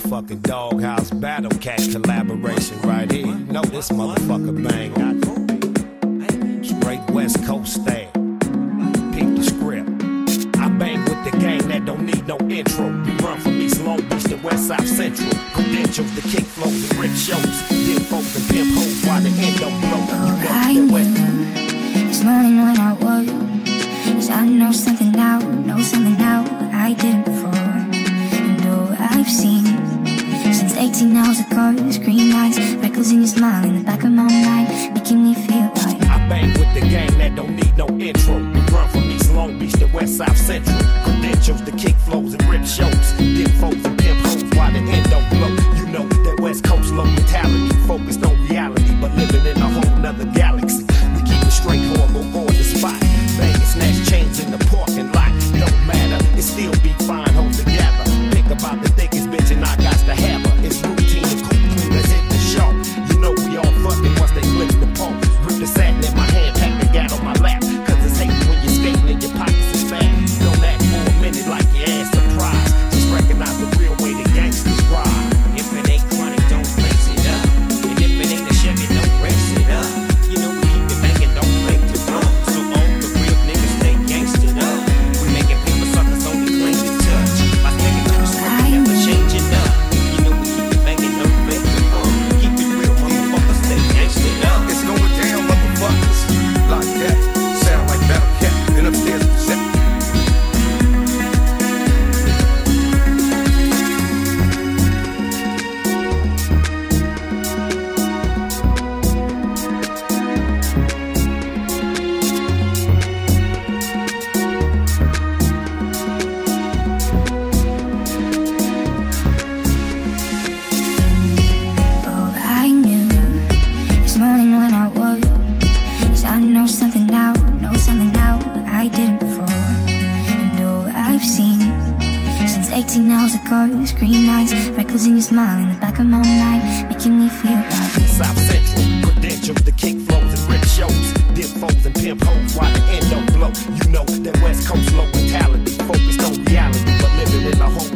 motherfucking Doghouse Battle Cat collaboration right here. You know this motherfucker bang. Straight West Coast style. Peep the script. I bang with the gang that don't need no intro. We run from East Long Beach to West South Central. Credentials, the kick flows, the rip shows. Dip foes and pimp hoes while the end don't blow. You know that West. This morning when I woke, 'cause I know something now I didn't before. And oh, I've seen since 18 hours ago, green lights, freckles in your smile in the back of my mind, making me feel like I bang with the gang that don't need no intro. We run from East Long Beach to West South Central. Credentials, the kick flows and rip shows. Dip foes and pimp hoes while the end don't blow. You know that West Coast low mentality, focused on reality, but living in a whole nother galaxy. We keep it straight, horrible on the spot. Bang and snatch chains in the parking lot. Don't matter, it still be fine, hold together. Think about the thickest bitch and I got to have her. It's routine and cool, let's hit the show. You know we all fucking once they flip the pole. Rip the satin in my hand, pack the gat on my lap. Cause it's hating when you're skating and your pockets is fat. Don't act for a minute like your ass surprised. Just recognize the real way the gangsters ride. If it ain't chronic, don't lace it up. And if it ain't a Chevy, don't race it up. You know we keep it banging, don't break the flow. So all the real niggas stay gangstered up. We making paper suckers only claim to touch. By sticking to the script, never changing up. You know we keep it banging, don't break the flow. Keep it real, motherfuckers stay gangstered up. It's going down, motherfuckers. Like that, sound like Battle Cat. Been upstairs for seconds. oh, I knew this morning when I woke, 'cause I know something now I didn't before. And oh, I've seen since 18 hours ago, green lights, freckles in your smile in the back of my mind, making me feel like South Central, credentials, the kick flows and rip shows. Dip foes and pimp hoes while the end don't blow. You know that West Coast low mentality, focused on reality, but living in a whole